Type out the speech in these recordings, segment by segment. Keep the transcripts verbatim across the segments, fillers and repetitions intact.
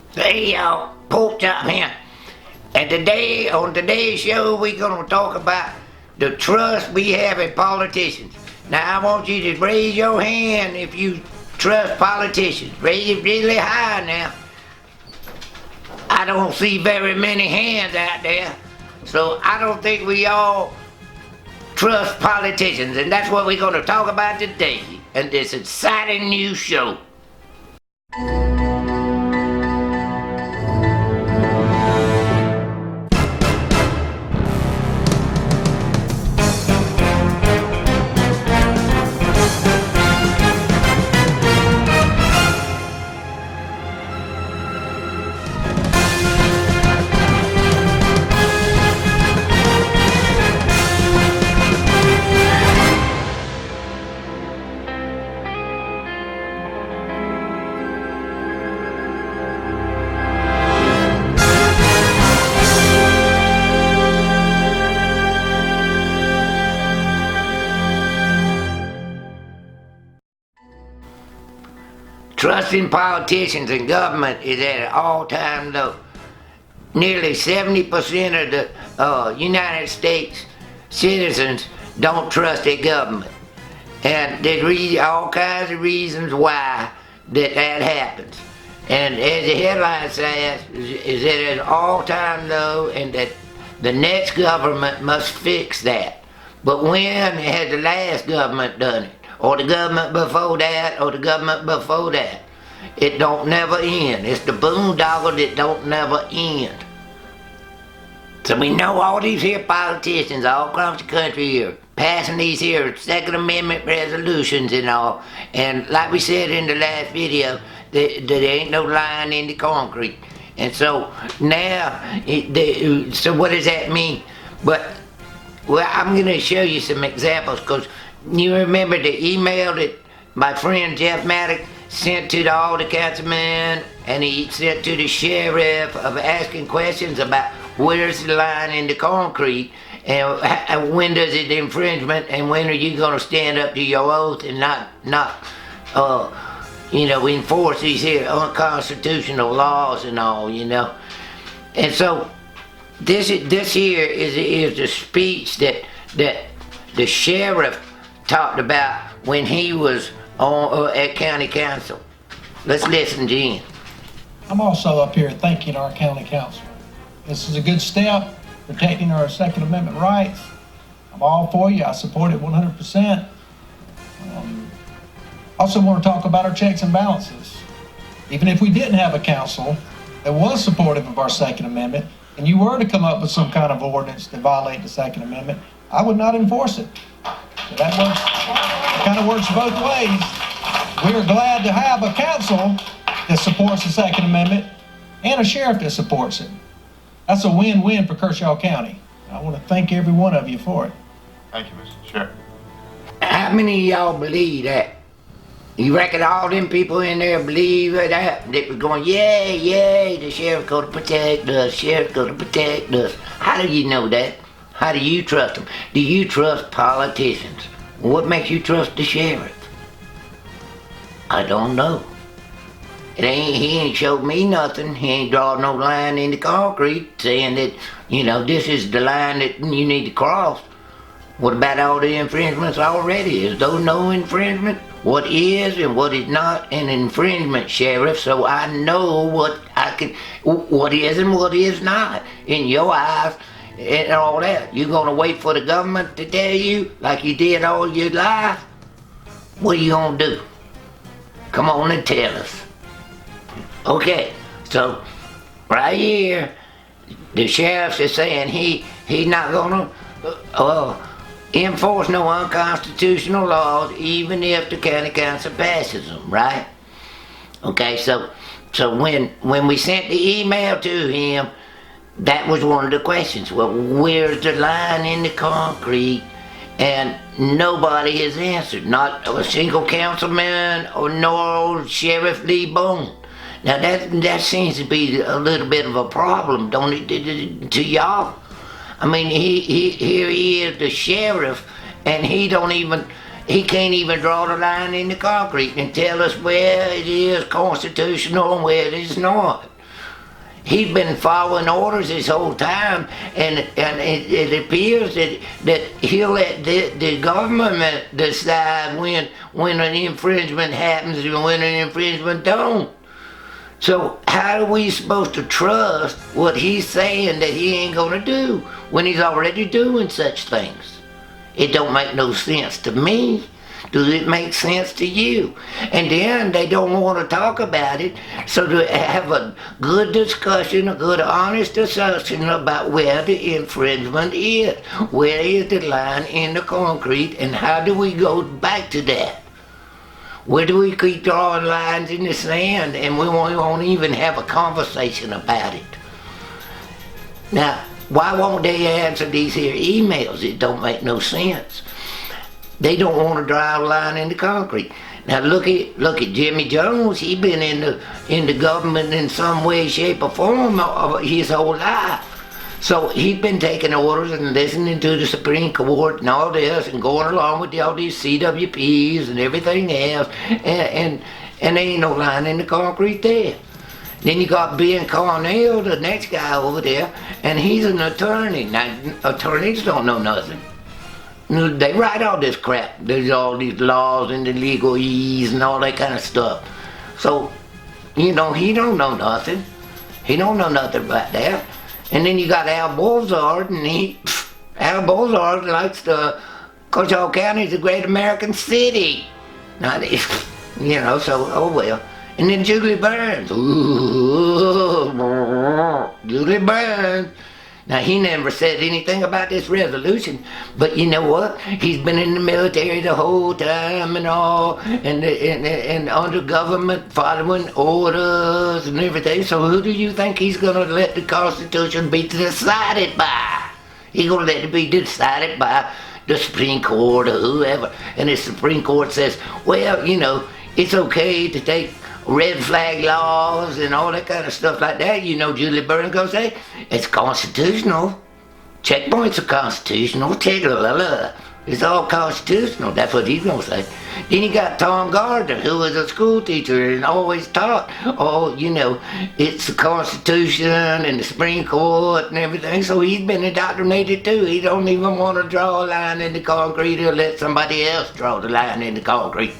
Hey y'all, Pork Chop here. And today, on today's show, we're gonna talk about the trust we have in politicians. Now I want you to raise your hand if you trust politicians. Raise it really high now. I don't see very many hands out there, so I don't think we all trust politicians, and that's what we're gonna talk about today in this exciting new show. Trust in politicians and government is at an all-time low. Nearly seventy percent of the uh, United States citizens don't trust their government. And there's re- all kinds of reasons why that, that happens. And as the headline says, is that at an all-time low and that the next government must fix that. But when has the last government done it? Or the government before that, or the government before that? It don't never end. It's the boondoggle that don't never end. So we know all these here politicians all across the country here passing these here Second Amendment resolutions and all. And like we said in the last video, there, there ain't no line in the concrete. And so now, it, the, so what does that mean? But, well, I'm going to show you some examples, because you remember the email that my friend Jeff Maddox sent to the, all the councilmen, and he sent to the sheriff of asking questions about where's the line in the concrete, and, and when does it infringement, and when are you going to stand up to your oath and not, not, uh, you know, enforce these here unconstitutional laws and all, you know. And so this is, this here is is the speech that that the sheriff talked about when he was on uh, at county council. Let's listen to him. I'm also up here thanking our county council. This is a good step, protecting our Second Amendment rights. I'm all for you. I support it one hundred percent. Um, also want to talk about our checks and balances. Even if we didn't have a council that was supportive of our Second Amendment, and you were to come up with some kind of ordinance that violate the Second Amendment, I would not enforce it. So that works, it kind of works both ways. We are glad to have a council that supports the Second Amendment and a sheriff that supports it. That's a win-win for Kershaw County. I want to thank every one of you for it. Thank you, Mister Sheriff. How many of y'all believe that? You reckon all them people in there believe that? They was going, yay, yay, the sheriff's going to protect us, sheriff's going to protect us. How do you know that? How do you trust them? Do you trust politicians? What makes you trust the sheriff? I don't know. It ain't, he ain't showed me nothing. He ain't drawn no line in the concrete saying that, you know, this is the line that you need to cross. What about all the infringements already? Is there no infringement? What is and what is not an infringement, Sheriff, so I know what I can, what is and what is not in your eyes and all that. You gonna wait for the government to tell you like you did all your life? What are you gonna do? Come on and tell us. Okay, so right here, the sheriff is saying he he's not gonna uh, uh, enforce no unconstitutional laws even if the county council passes them, right? Okay, so so when when we sent the email to him, that was one of the questions. Well, where's the line in the concrete? And nobody has answered. Not a single councilman or nor Sheriff Lee Bone. Now that that seems to be a little bit of a problem, don't it, to, to y'all? I mean, he, he here he is, the sheriff, and he don't even he can't even draw the line in the concrete and tell us where it is constitutional and where it is not. He's been following orders this whole time, and and it, it appears that that he'll let the, the government decide when when an infringement happens and when an infringement don't. So how are we supposed to trust what he's saying that he ain't gonna do when he's already doing such things? It don't make no sense to me. Does it make sense to you? And then they don't want to talk about it, so to have a good discussion, a good honest discussion about where the infringement is. Where is the line in the concrete, and how do we go back to that? Where do we keep drawing lines in the sand and we won't, won't even have a conversation about it? Now, why won't they answer these here emails? It don't make no sense. They don't want to draw a line in the concrete. Now look at look at Jimmy Jones. He been in the in the government in some way, shape, or form his whole life. So he's been taking orders and listening to the Supreme Court and all this, and going along with all these C W Ps and everything else, and and, and there ain't no line in the concrete there. Then you got Ben Cornell, the next guy over there, and he's an attorney. Now attorneys don't know nothing. They write all this crap. There's all these laws and the legalese and all that kind of stuff. So, you know, he don't know nothing. He don't know nothing about that. And then you got Al Bozard, and he, Al Bozard likes to, Coachella County is a great American city. Now, they, you know, so, oh well. And then Julie Burns. Ooh, Julie Burns. Now, he never said anything about this resolution, but you know what? He's been in the military the whole time and all, and, and, and under government following orders and everything. So who do you think he's going to let the Constitution be decided by? He's going to let it be decided by the Supreme Court or whoever. And the Supreme Court says, well, you know, it's okay to take red flag laws and all that kind of stuff like that. You know, Julie Burns gonna say it's constitutional. Checkpoints are constitutional. It's all constitutional. That's what he's gonna say. Then you got Tom Gardner, who was a school teacher and always taught, oh, you know, it's the Constitution and the Supreme Court and everything. So he's been indoctrinated too. He don't even want to draw a line in the concrete or let somebody else draw the line in the concrete.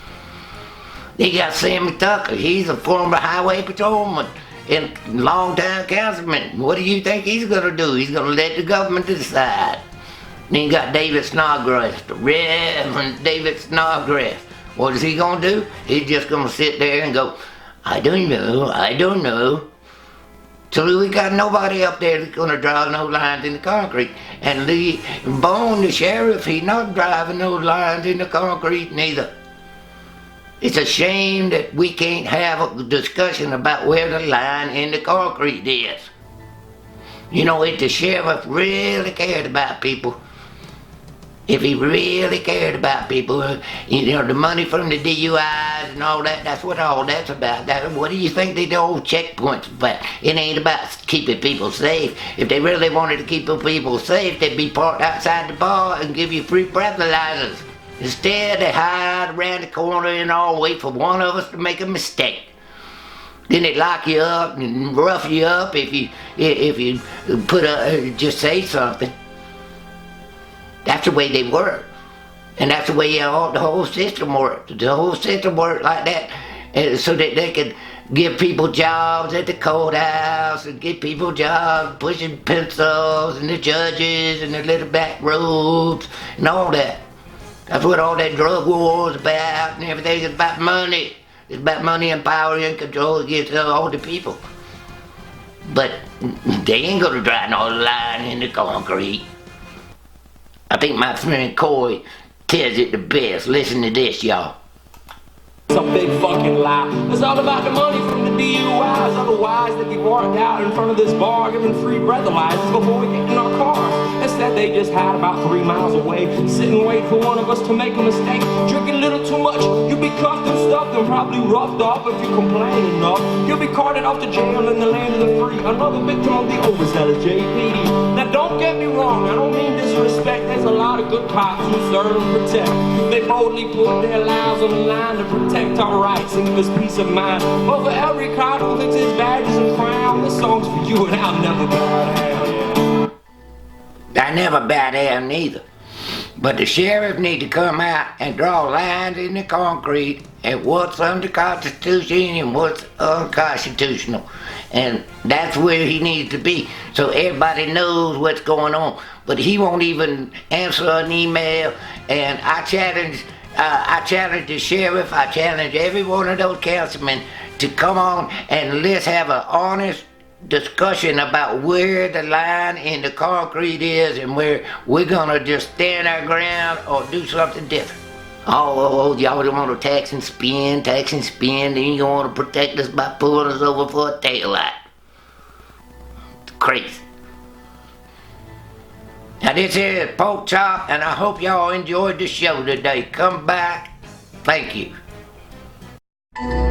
They got Sammy Tucker. He's a former highway patrolman and longtime councilman. What do you think he's going to do? He's going to let the government decide. Then you got David Snodgrass, the Reverend David Snodgrass. What is he going to do? He's just going to sit there and go, I don't know, I don't know. So we got nobody up there that's going to draw no lines in the concrete. And Lee Bone, the sheriff, he's not driving no lines in the concrete neither. It's a shame that we can't have a discussion about where the line in the concrete is. You know, if the sheriff really cared about people, if he really cared about people, you know, the money from the D U Is and all that, that's what all that's about. That, what do you think the old checkpoints about? It ain't about keeping people safe. If they really wanted to keep people safe, they'd be parked outside the bar and give you free breathalyzers. Instead, they hide around the corner and all wait for one of us to make a mistake. Then they lock you up and rough you up if you if you put a just say something. That's the way they work, and that's the way all the whole system works. The whole system works like that, and so that they can give people jobs at the courthouse and give people jobs pushing pencils and the judges and the little back roads and all that. That's what all that drug war is about, and everything is about money. It's about money and power and control against all the people. But they ain't gonna draw no line in the concrete. I think my friend Corey tells it the best. Listen to this, y'all. It's a big fucking lie. It's all about the money from the D U Is. Otherwise, they'd be parked out in front of this bar giving free breathalyzers before we get in our cars. Instead, they just hide about three miles away, sit and wait for one of us to make a mistake. Drinking a little too much, you'll be cuffed and stuffed and probably roughed up if you complain enough. You'll be carted off to jail in the land of the free. Another victim of the overzealous J P D. Now, don't get me wrong, I don't mean disrespect. There's a lot of good cops who serve and protect. They boldly put their lives on the line to protect our rights and give us peace of mind. But for every cop who thinks his badge is a crown, this song's you and I'll never bow down, yeah. I never bow down neither. But the sheriff need to come out and draw lines in the concrete and what's under Constitution and what's unconstitutional. And that's where he needs to be, so everybody knows what's going on. But he won't even answer an email, and I challenge, uh, I challenge the sheriff, I challenge every one of those councilmen to come on and let's have an honest discussion about where the line in the concrete is and where we're gonna just stand our ground or do something different. Oh, oh, oh y'all don't want to tax and spend, tax and spend, and you want to protect us by pulling us over for a taillight. It's crazy. Now this here is Pork Chop, and I hope y'all enjoyed the show today. Come back. Thank you.